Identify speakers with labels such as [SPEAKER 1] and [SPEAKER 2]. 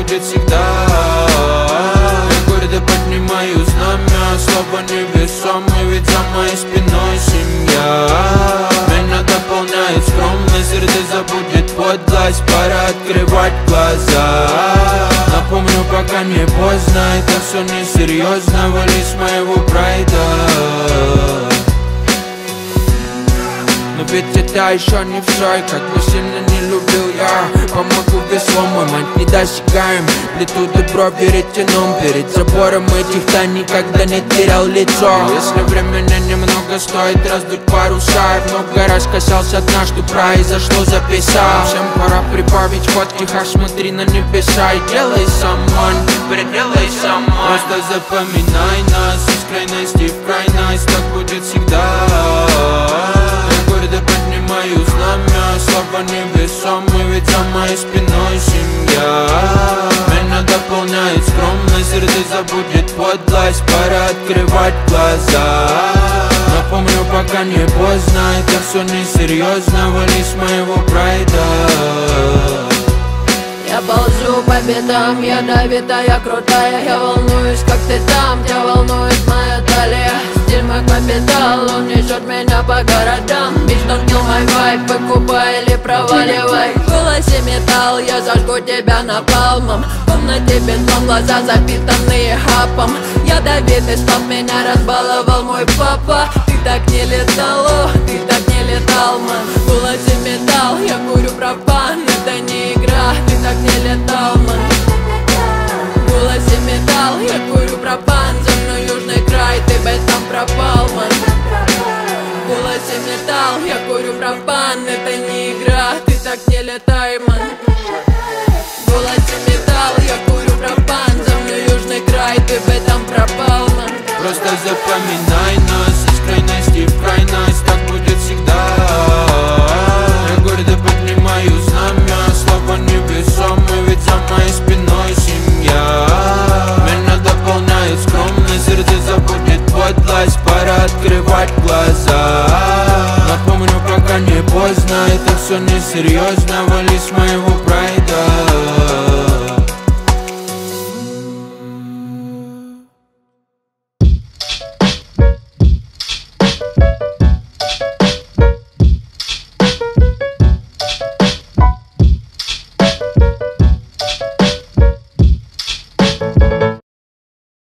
[SPEAKER 1] будет всегда. Я гордо поднимаю знамя, слава невесомый, ведь за моей спиной семья. Меня дополняет скромность, сердце забудет подлость, пора открывать глаза. Напомню, пока не поздно, это все несерьезно, вали с моего прайда. Но ведь это еще не все, и как бы сильно не любил я, помогу веслом, мой мать недосягаем. Плету добро перед тяном, перед забором этих тайн никогда не терял лицо. Если времени немного, стоит раздуть паруса. Я много раз касался дна, что произошло, записал. Всем пора прибавить ход, тихо смотри на небеса и делай самон, переделай самон. Просто запоминай нас из крайности в крайность, так будет всегда. Гордо поднимаю знамя, слава невесомый, ведь за моей спиной семья. Меня дополняет скромность, сердце забудет подлость, пора открывать глаза. Напомню, пока не поздно, это все несерьезно, вали с моего прайда.
[SPEAKER 2] Я ползу по пятам, ядовитая, крутая. Я волнуюсь, как ты там, тебя волнует моя талия. Стиль мой капитал, он несет меня по городам. Bitch, don't kill my vibe, выкупай или проваливай. В голосе металл, я зажгу тебя напалмом. В комнате бетон, глаза запитанные хапом. Ядовитый став меня разбаловал мой папа. Ты так не летал, о, ты так не летал, ман. В голосе металл, я курю пропан, это не игра. Ты так не летал, ман. В голосе металл, я курю пропан. За мной южный край, ты бы там пропал, ман. В голосе металл, я курю пропан, это не игра. Ты так не летай, ман.